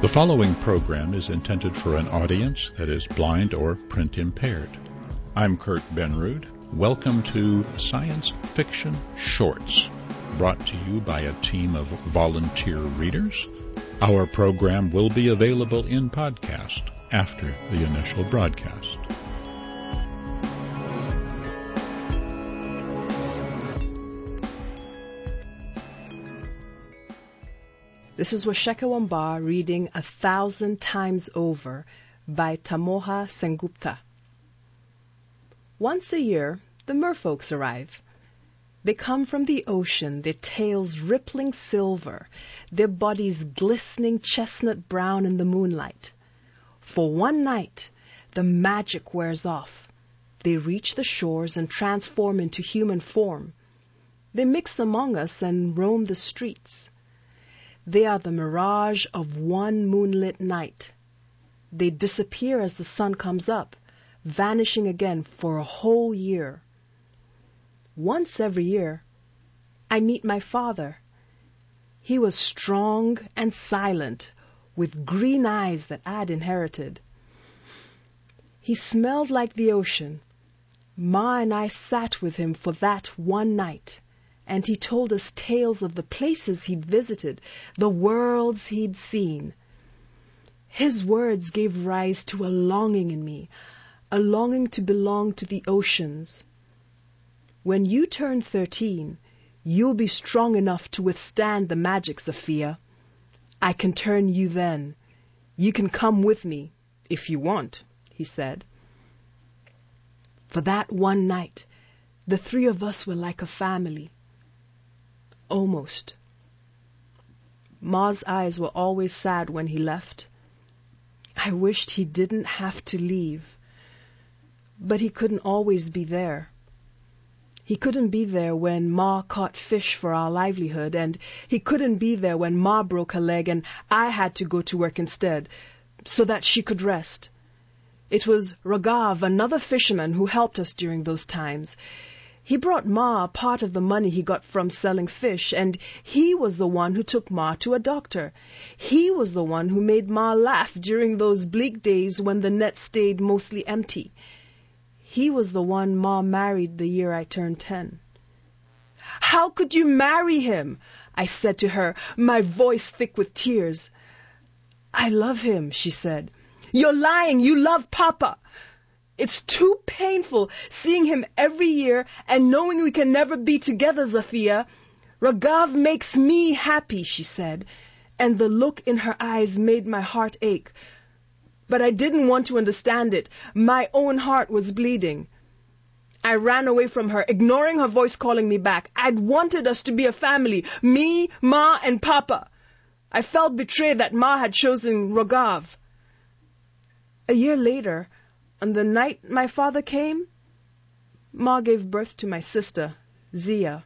The following program is intended for an audience that is blind or print impaired. I'm Kurt Benrud. Welcome to Science Fiction Shorts, brought to you by a team of volunteer readers. Our program will be available in podcast after the initial broadcast. This is Washeka Wamba reading 1,000 Times Over by Tamoha Sengupta. Once a year, the merfolks arrive. They come from the ocean, their tails rippling silver, their bodies glistening chestnut brown in the moonlight. For one night, the magic wears off. They reach the shores and transform into human form. They mix among us and roam the streets. They are the mirage of one moonlit night. They disappear as the sun comes up, vanishing again for a whole year. Once every year, I meet my father. He was strong and silent, with green eyes that I'd inherited. He smelled like the ocean. Ma and I sat with him for that one night, and he told us tales of the places he'd visited, the worlds he'd seen. His words gave rise to a longing in me, a longing to belong to the oceans. When you turn 13, you'll be strong enough to withstand the magic, Zafia. I can turn you then. You can come with me, if you want, he said. For that one night, the three of us were like a family. Almost. Ma's eyes were always sad when he left. I wished he didn't have to leave. But he couldn't always be there. He couldn't be there when Ma caught fish for our livelihood, and he couldn't be there when Ma broke her leg and I had to go to work instead, so that she could rest. It was Raghav, another fisherman, who helped us during those times. He brought Ma part of the money he got from selling fish, and he was the one who took Ma to a doctor. He was the one who made Ma laugh during those bleak days when the net stayed mostly empty. He was the one Ma married the year I turned 10. "How could you marry him?" I said to her, my voice thick with tears. "I love him," she said. "You're lying. You love Papa." "It's too painful seeing him every year and knowing we can never be together, Zafia. Raghav makes me happy," she said, and the look in her eyes made my heart ache. But I didn't want to understand it. My own heart was bleeding. I ran away from her, ignoring her voice calling me back. I'd wanted us to be a family, me, Ma, and Papa. I felt betrayed that Ma had chosen Raghav. A year later, on the night my father came, Ma gave birth to my sister, Zia.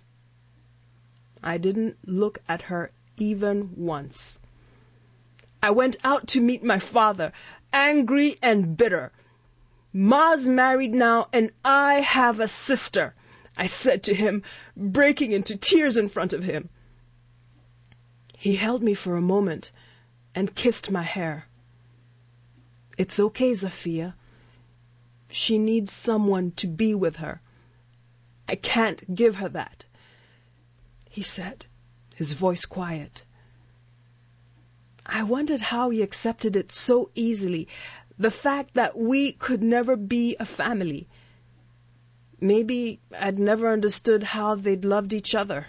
I didn't look at her even once. I went out to meet my father, angry and bitter. "Ma's married now, and I have a sister," I said to him, breaking into tears in front of him. He held me for a moment and kissed my hair. "It's okay, Zafia. She needs someone to be with her. I can't give her that," he said, his voice quiet. I wondered how he accepted it so easily, the fact that we could never be a family. Maybe I'd never understood how they'd loved each other.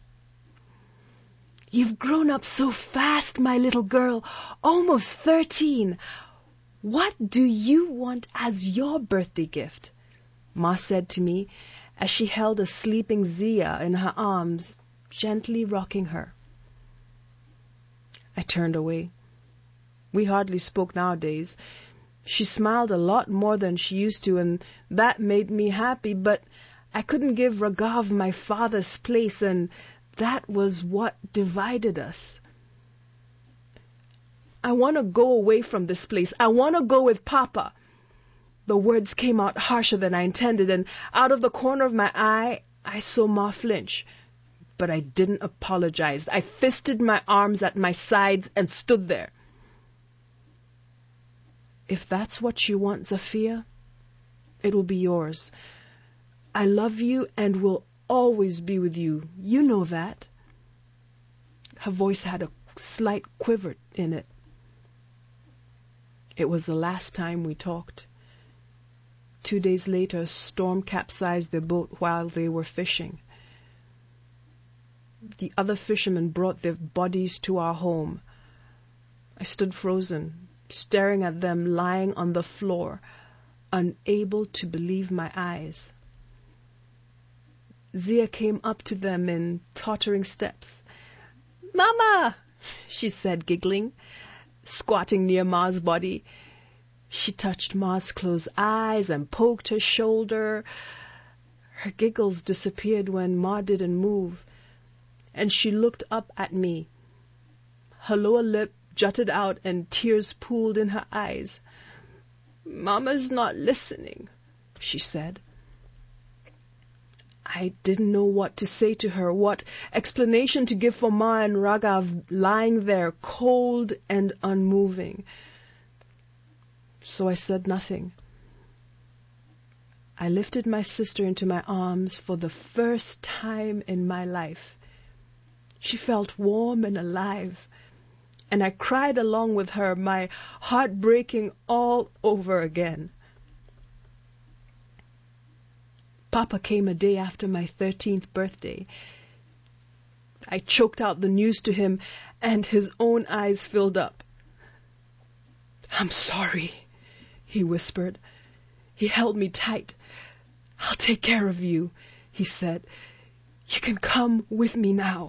"You've grown up so fast, my little girl, almost 13. What do you want as your birthday gift?" Ma said to me as she held a sleeping Zia in her arms, gently rocking her. I turned away. We hardly spoke nowadays. She smiled a lot more than she used to, and that made me happy, but I couldn't give Raghav my father's place, and that was what divided us. "I want to go away from this place. I want to go with Papa." The words came out harsher than I intended, and out of the corner of my eye, I saw Ma flinch. But I didn't apologize. I fisted my arms at my sides and stood there. If that's what you want, Zafia, it will be yours. I love you and will always be with you. You know that. Her voice had a slight quiver in it. It was the last time we talked. 2 days later, a storm capsized their boat while they were fishing. The other fishermen brought their bodies to our home. I stood frozen, staring at them lying on the floor, unable to believe my eyes. Zia came up to them in tottering steps. "Mama!" she said, giggling, squatting near Ma's body. She touched Ma's closed eyes and poked her shoulder. Her giggles disappeared when Ma didn't move, and she looked up at me. Her lower lip jutted out and tears pooled in her eyes. "Mama's not listening," she said. I didn't know what to say to her, what explanation to give for Ma and Raghav lying there cold and unmoving. So I said nothing. I lifted my sister into my arms for the first time in my life. She felt warm and alive, and I cried along with her, my heart breaking all over again. Papa came a day after my 13th birthday. I choked out the news to him, and his own eyes filled up. "I'm sorry," he whispered. He held me tight. "I'll take care of you," he said. "You can come with me now."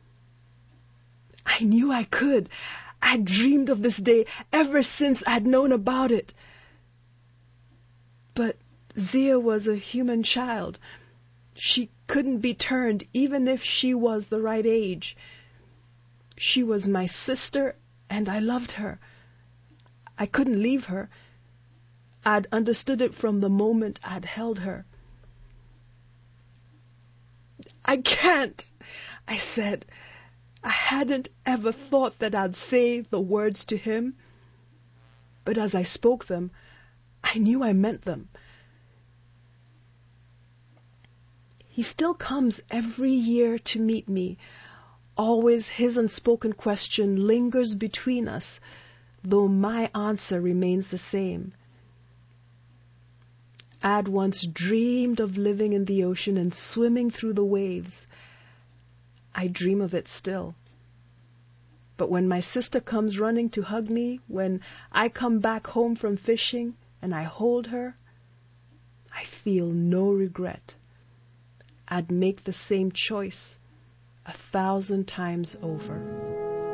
I knew I could. I'd dreamed of this day ever since I'd known about it. But Zia was a human child. She couldn't be turned even if she was the right age. She was my sister, and I loved her. I couldn't leave her. I'd understood it from the moment I'd held her. "I can't," I said. I hadn't ever thought that I'd say the words to him, but as I spoke them, I knew I meant them. He still comes every year to meet me. Always his unspoken question lingers between us, though my answer remains the same. I'd once dreamed of living in the ocean and swimming through the waves. I dream of it still. But when my sister comes running to hug me, when I come back home from fishing and I hold her, I feel no regret. I'd make the same choice 1,000 times over.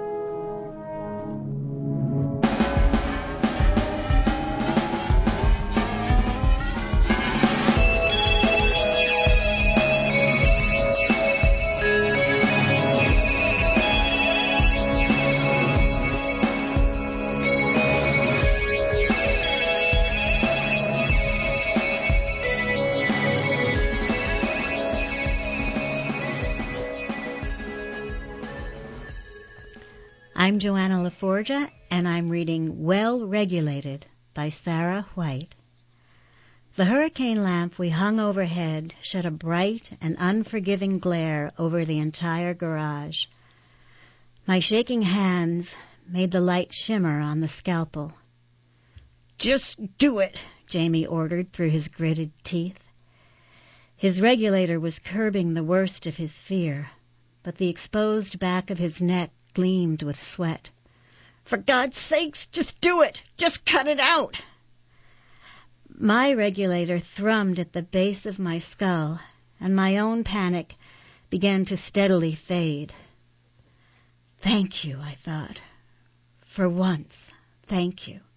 I'm Joanna LaForgia, and I'm reading Well Regulated by Sarah White. The hurricane lamp we hung overhead shed a bright and unforgiving glare over the entire garage. My shaking hands made the light shimmer on the scalpel. "Just do it," Jamie ordered through his gritted teeth. His regulator was curbing the worst of his fear, but the exposed back of his neck gleamed with sweat. "For God's sakes, just do it! Just cut it out!" My regulator thrummed at the base of my skull, and my own panic began to steadily fade. Thank you, I thought. For once, thank you.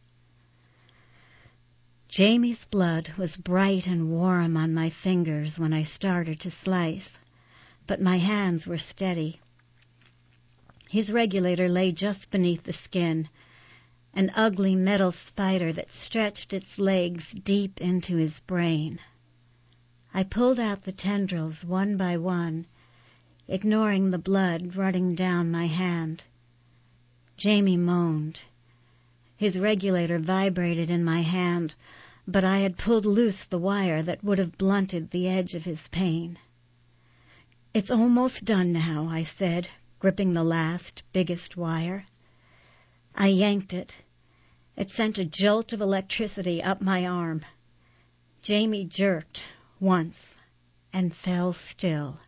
Jamie's blood was bright and warm on my fingers when I started to slice, but my hands were steady. His regulator lay just beneath the skin, an ugly metal spider that stretched its legs deep into his brain. I pulled out the tendrils one by one, ignoring the blood running down my hand. Jamie moaned. His regulator vibrated in my hand, but I had pulled loose the wire that would have blunted the edge of his pain. "It's almost done now," I said, gripping the last, biggest wire. I yanked it. It sent a jolt of electricity up my arm. Jamie jerked once and fell still.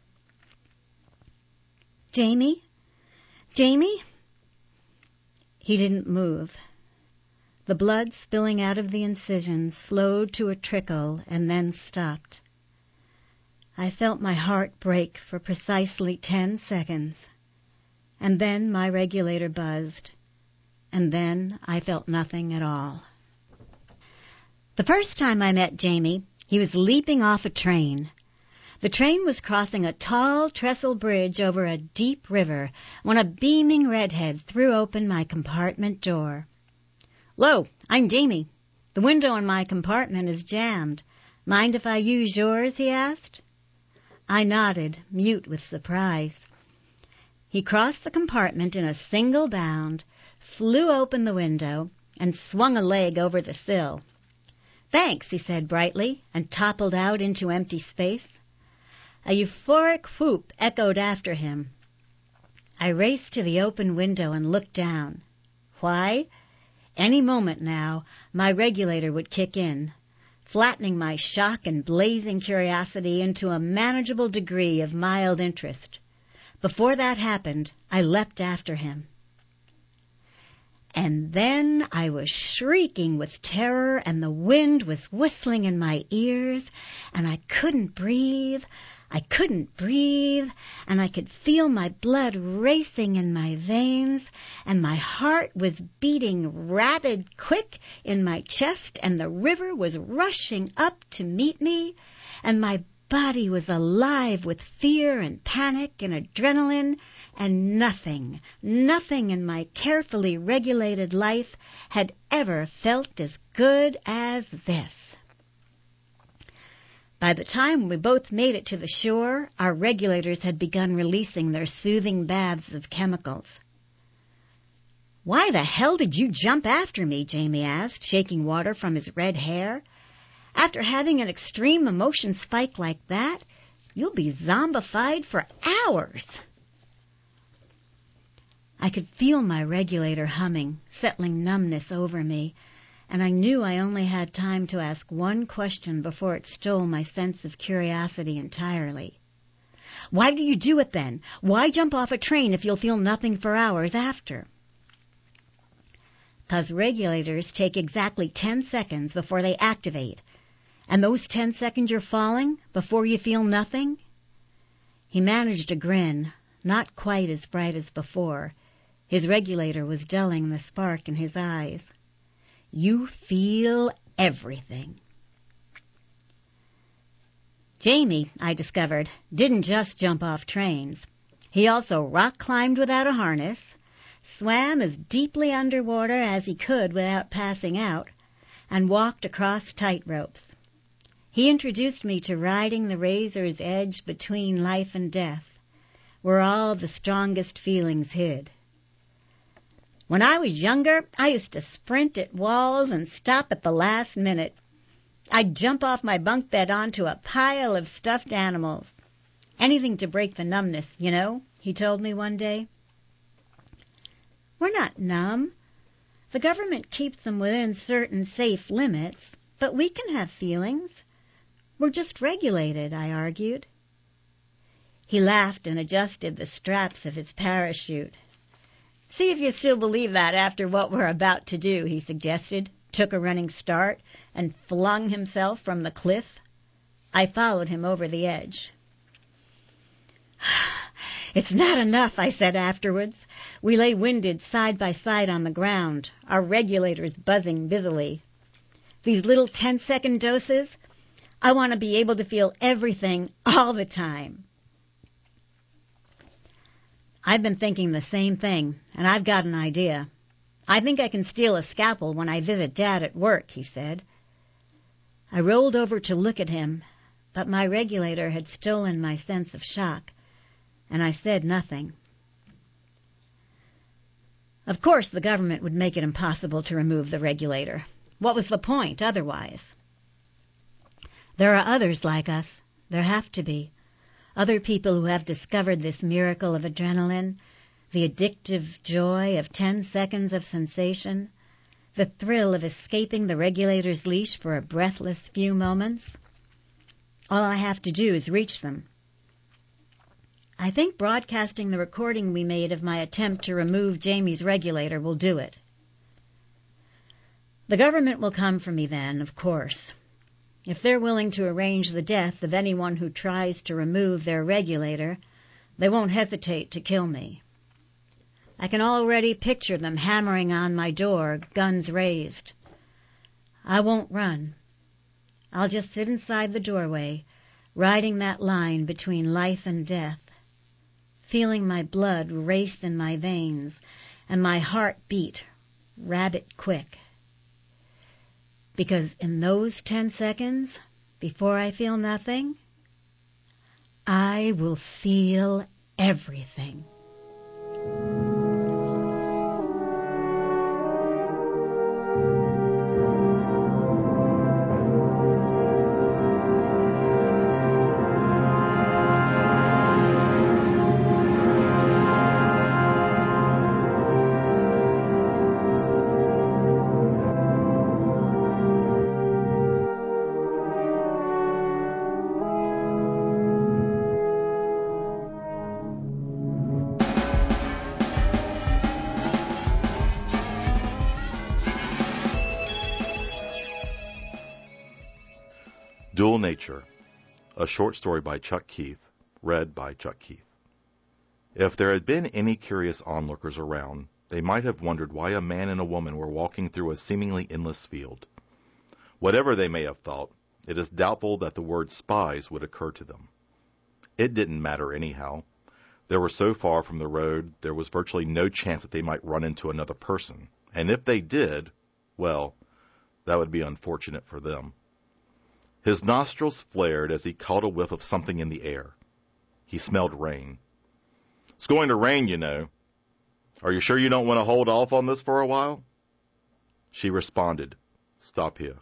"Jamie? Jamie?" He didn't move. The blood spilling out of the incision slowed to a trickle and then stopped. I felt my heart break for precisely 10 seconds, and then my regulator buzzed, and then I felt nothing at all. The first time I met Jamie, he was leaping off a train. The train was crossing a tall trestle bridge over a deep river when a beaming redhead threw open my compartment door. "'Lo, I'm Jamie. The window in my compartment is jammed. Mind if I use yours?" he asked. I nodded, mute with surprise. He crossed the compartment in a single bound, flew open the window, and swung a leg over the sill. "Thanks," he said brightly, and toppled out into empty space. A euphoric whoop echoed after him. I raced to the open window and looked down. Why? Any moment now, my regulator would kick in, flattening my shock and blazing curiosity into a manageable degree of mild interest. Before that happened, I leapt after him. And then I was shrieking with terror, and the wind was whistling in my ears, and I couldn't breathe, and I could feel my blood racing in my veins, and my heart was beating rapid quick in my chest, and the river was rushing up to meet me, and my body was alive with fear and panic and adrenaline, and nothing in my carefully regulated life had ever felt as good as this. By the time we both made it to the shore, our regulators had begun releasing their soothing baths of chemicals. "Why the hell did you jump after me?" Jamie asked, shaking water from his red hair. "After having an extreme emotion spike like that, you'll be zombified for hours." I could feel my regulator humming, settling numbness over me, and I knew I only had time to ask one question before it stole my sense of curiosity entirely. "Why do you do it then? Why jump off a train if you'll feel nothing for hours after?" "'Cause regulators take exactly 10 seconds before they activate, and those 10 seconds you're falling before you feel nothing?" He managed a grin, not quite as bright as before. His regulator was dulling the spark in his eyes. "You feel everything." Jamie, I discovered, didn't just jump off trains. He also rock climbed without a harness, swam as deeply underwater as he could without passing out, and walked across tight ropes. He introduced me to riding the razor's edge between life and death, where all the strongest feelings hid. "When I was younger, I used to sprint at walls and stop at the last minute. I'd jump off my bunk bed onto a pile of stuffed animals. Anything to break the numbness, you know," he told me one day. "We're not numb. The government keeps them within certain safe limits, but we can have feelings. We're just regulated," I argued. He laughed and adjusted the straps of his parachute. "See if you still believe that after what we're about to do," he suggested, took a running start, and flung himself from the cliff. I followed him over the edge. "It's not enough," I said afterwards. We lay winded side by side on the ground, our regulators buzzing busily. "These little 10-second doses, I want to be able to feel everything all the time." "I've been thinking the same thing, and I've got an idea. I think I can steal a scalpel when I visit Dad at work," he said. I rolled over to look at him, but my regulator had stolen my sense of shock, and I said nothing. Of course, the government would make it impossible to remove the regulator. What was the point otherwise? There are others like us. There have to be. Other people who have discovered this miracle of adrenaline, the addictive joy of 10 seconds of sensation, the thrill of escaping the regulator's leash for a breathless few moments. All I have to do is reach them. I think broadcasting the recording we made of my attempt to remove Jamie's regulator will do it. The government will come for me then, of course. If they're willing to arrange the death of anyone who tries to remove their regulator, they won't hesitate to kill me. I can already picture them hammering on my door, guns raised. I won't run. I'll just sit inside the doorway, riding that line between life and death, feeling my blood race in my veins and my heart beat rabbit quick. Because in those 10 seconds, before I feel nothing, I will feel everything. Dual Nature, a short story by Chuck Keith, read by Chuck Keith. If there had been any curious onlookers around, they might have wondered why a man and a woman were walking through a seemingly endless field. Whatever they may have thought, it is doubtful that the word spies would occur to them. It didn't matter anyhow. They were so far from the road, there was virtually no chance that they might run into another person. And if they did, well, that would be unfortunate for them. His nostrils flared as he caught a whiff of something in the air. He smelled rain. It's going to rain, you know. Are you sure you don't want to hold off on this for a while? She responded, "Stop here."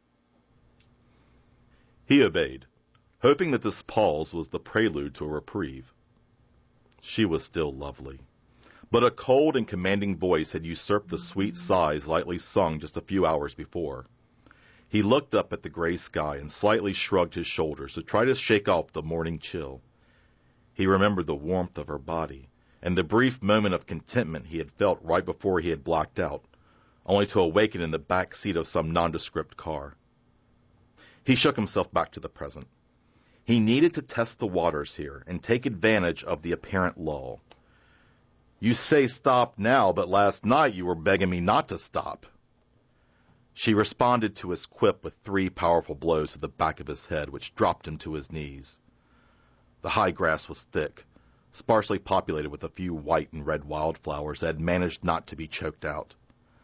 He obeyed, hoping that this pause was the prelude to a reprieve. She was still lovely, but a cold and commanding voice had usurped the sweet sighs lightly sung just a few hours before. He looked up at the gray sky and slightly shrugged his shoulders to try to shake off the morning chill. He remembered the warmth of her body and the brief moment of contentment he had felt right before he had blacked out, only to awaken in the back seat of some nondescript car. He shook himself back to the present. He needed to test the waters here and take advantage of the apparent lull. "You say stop now, but last night you were begging me not to stop." She responded to his quip with 3 powerful blows to the back of his head, which dropped him to his knees. The high grass was thick, sparsely populated with a few white and red wildflowers that had managed not to be choked out.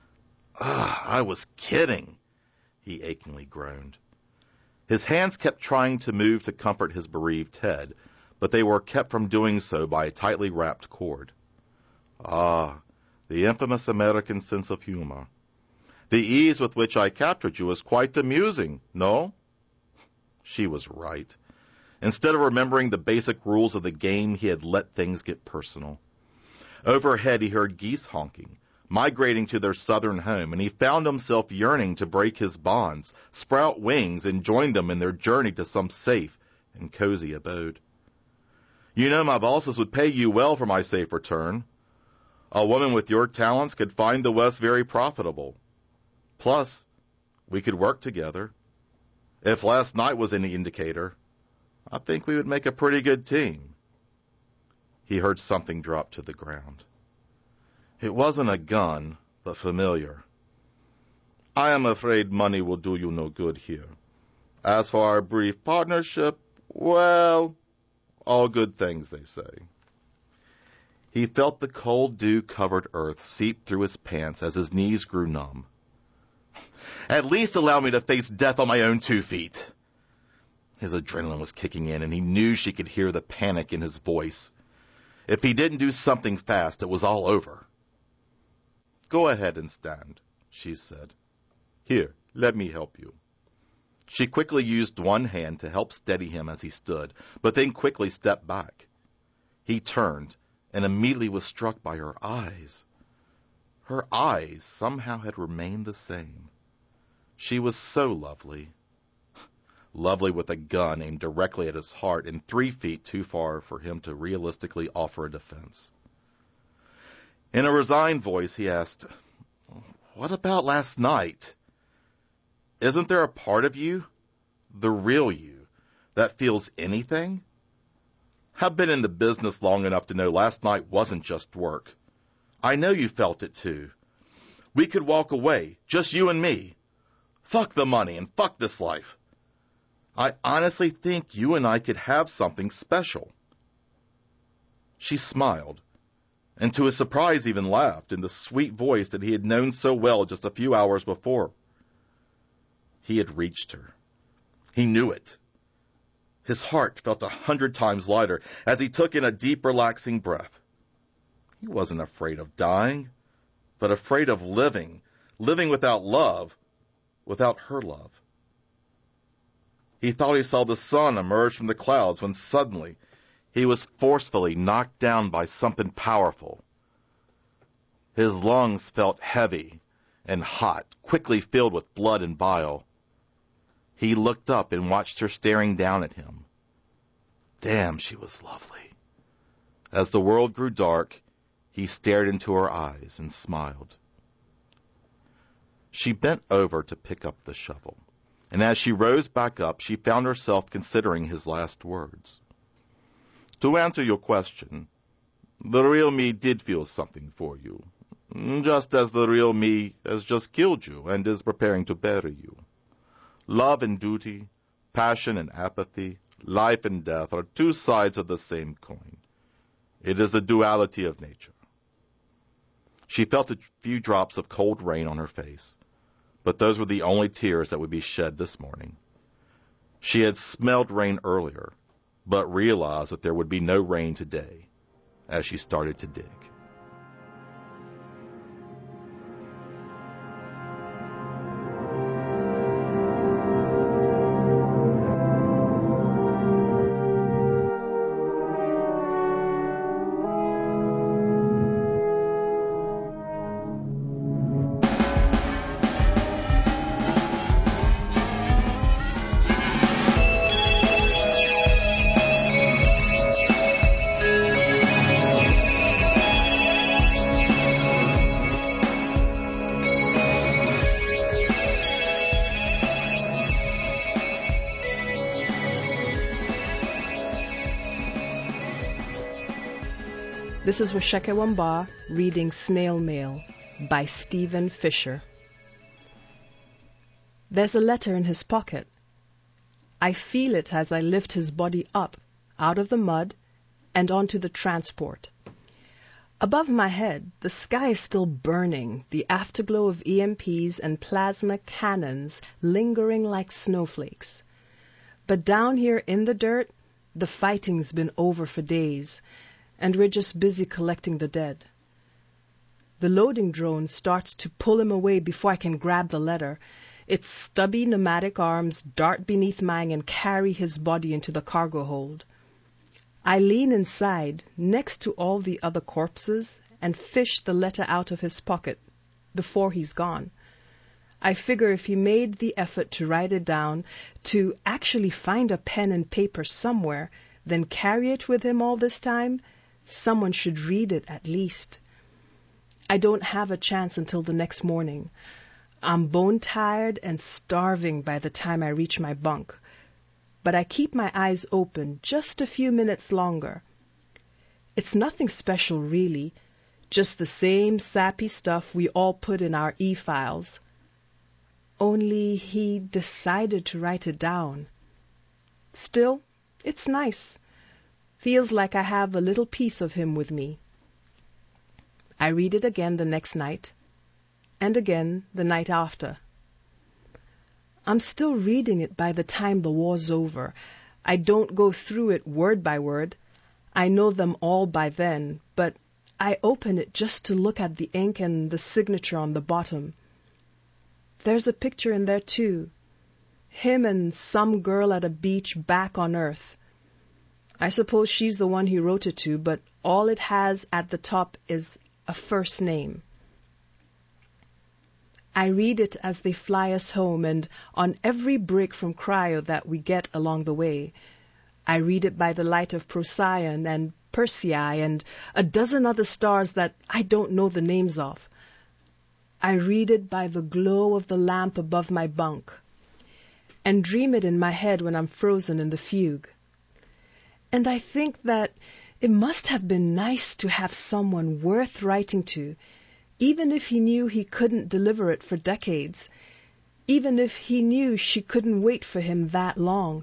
I was kidding," he achingly groaned. His hands kept trying to move to comfort his bereaved head, but they were kept from doing so by a tightly wrapped cord. The infamous American sense of humor. The ease with which I captured you is quite amusing, no? She was right. Instead of remembering the basic rules of the game, he had let things get personal. Overhead he heard geese honking, migrating to their southern home, and he found himself yearning to break his bonds, sprout wings, and join them in their journey to some safe and cozy abode. "You know my bosses would pay you well for my safe return. A woman with your talents could find the West very profitable. Plus, we could work together. If last night was any indicator, I think we would make a pretty good team." He heard something drop to the ground. It wasn't a gun, but familiar. "I am afraid money will do you no good here. As for our brief partnership, well, all good things, they say." He felt the cold dew-covered earth seep through his pants as his knees grew numb. "At least allow me to face death on my own 2 feet." His adrenaline was kicking in, and he knew she could hear the panic in his voice. If he didn't do something fast, it was all over. Go ahead and stand, she said. Here, let me help you. She quickly used one hand to help steady him as he stood, but then quickly stepped back. He turned and immediately was struck by her eyes. Her eyes somehow had remained the same. She was so lovely. Lovely with a gun aimed directly at his heart and 3 feet too far for him to realistically offer a defense. In a resigned voice, he asked, "What about last night? Isn't there a part of you, the real you, that feels anything? I've been in the business long enough to know last night wasn't just work. I know you felt it too. We could walk away, just you and me. Fuck the money and fuck this life. I honestly think you and I could have something special." She smiled, and to his surprise even laughed in the sweet voice that he had known so well just a few hours before. He had reached her. He knew it. His heart felt 100 times lighter as he took in a deep, relaxing breath. He wasn't afraid of dying, but afraid of living without love, without her love. He thought he saw the sun emerge from the clouds when suddenly he was forcefully knocked down by something powerful. His lungs felt heavy and hot, quickly filled with blood and bile. He looked up and watched her staring down at him. Damn, she was lovely. As the world grew dark, he stared into her eyes and smiled. She bent over to pick up the shovel, and as she rose back up, she found herself considering his last words. To answer your question, the real me did feel something for you, just as the real me has just killed you and is preparing to bury you. Love and duty, passion and apathy, life and death are 2 sides of the same coin. It is the duality of nature. She felt a few drops of cold rain on her face, but those were the only tears that would be shed this morning. She had smelled rain earlier, but realized that there would be no rain today as she started to dig. This is Washeke Wamba reading Snail Mail by Stephen Fisher. There's a letter in his pocket. I feel it as I lift his body up, out of the mud, and onto the transport. Above my head, the sky is still burning, the afterglow of EMPs and plasma cannons lingering like snowflakes. But down here in the dirt, the fighting's been over for days, and we're just busy collecting the dead. The loading drone starts to pull him away before I can grab the letter. Its stubby pneumatic arms dart beneath mine and carry his body into the cargo hold. I lean inside, next to all the other corpses, and fish the letter out of his pocket before he's gone. I figure if he made the effort to write it down, to actually find a pen and paper somewhere, then carry it with him all this time, someone should read it at least. I don't have a chance until the next morning. I'm bone-tired and starving by the time I reach my bunk. But I keep my eyes open just a few minutes longer. It's nothing special, really, just the same sappy stuff we all put in our e-files. Only he decided to write it down. Still, it's nice. Feels like I have a little piece of him with me. I read it again the next night, and again the night after. I'm still reading it by the time the war's over. I don't go through it word by word. I know them all by then, but I open it just to look at the ink and the signature on the bottom. There's a picture in there too. Him and some girl at a beach back on Earth. I suppose she's the one he wrote it to, but all it has at the top is a first name. I read it as they fly us home, and on every break from cryo that we get along the way. I read it by the light of Procyon and Persei and a dozen other stars that I don't know the names of. I read it by the glow of the lamp above my bunk, and dream it in my head when I'm frozen in the fugue. And I think that it must have been nice to have someone worth writing to, even if he knew he couldn't deliver it for decades, even if he knew she couldn't wait for him that long.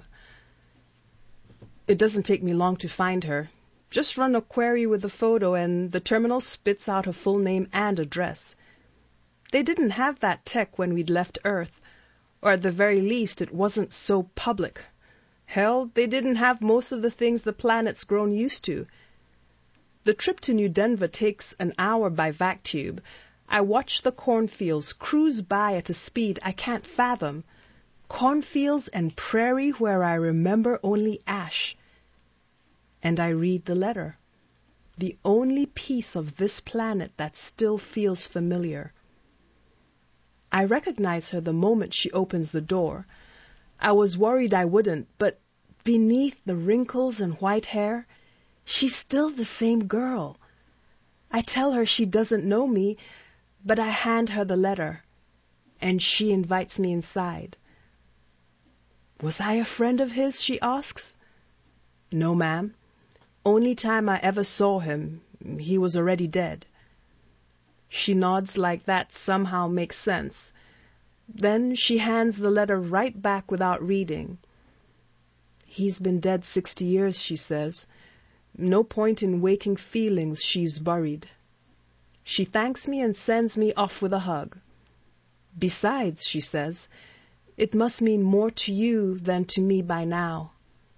It doesn't take me long to find her. Just run a query with the photo and the terminal spits out her full name and address. They didn't have that tech when we'd left Earth, or at the very least it wasn't so public. Hell, they didn't have most of the things the planet's grown used to. The trip to New Denver takes an hour by vac tube. I watch the cornfields cruise by at a speed I can't fathom. Cornfields and prairie where I remember only ash. And I read the letter, the only piece of this planet that still feels familiar. I recognize her the moment she opens the door. I was worried I wouldn't, but beneath the wrinkles and white hair, she's still the same girl. I tell her she doesn't know me, but I hand her the letter, and she invites me inside. Was I a friend of his, she asks. No, ma'am. Only time I ever saw him, he was already dead. She nods like that somehow makes sense. Then she hands the letter right back without reading. He's been dead 60 years, she says. No point in waking feelings she's buried. She thanks me and sends me off with a hug. Besides, she says, it must mean more to you than to me by now.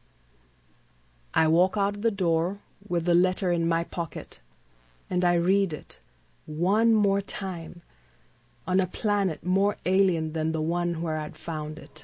I walk out of the door with the letter in my pocket, and I read it one more time on a planet more alien than the one where I'd found it.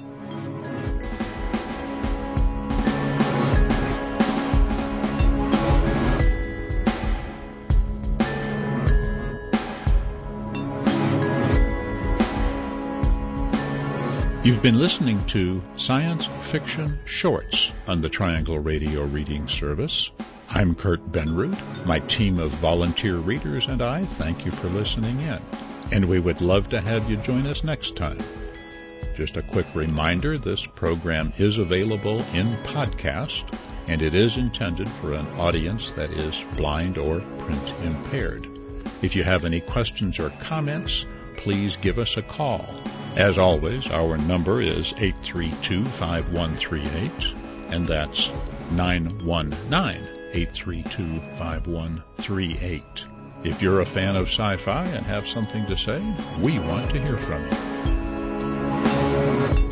You've been listening to Science Fiction Shorts on the Triangle Radio Reading Service. I'm Kurt Benrud. My team of volunteer readers and I thank you for listening in, and we would love to have you join us next time. Just a quick reminder, this program is available in podcast, and it is intended for an audience that is blind or print impaired. If you have any questions or comments, please give us a call. As always, our number is 832-5138, and that's 919-832-5138. If you're a fan of sci-fi and have something to say, we want to hear from you.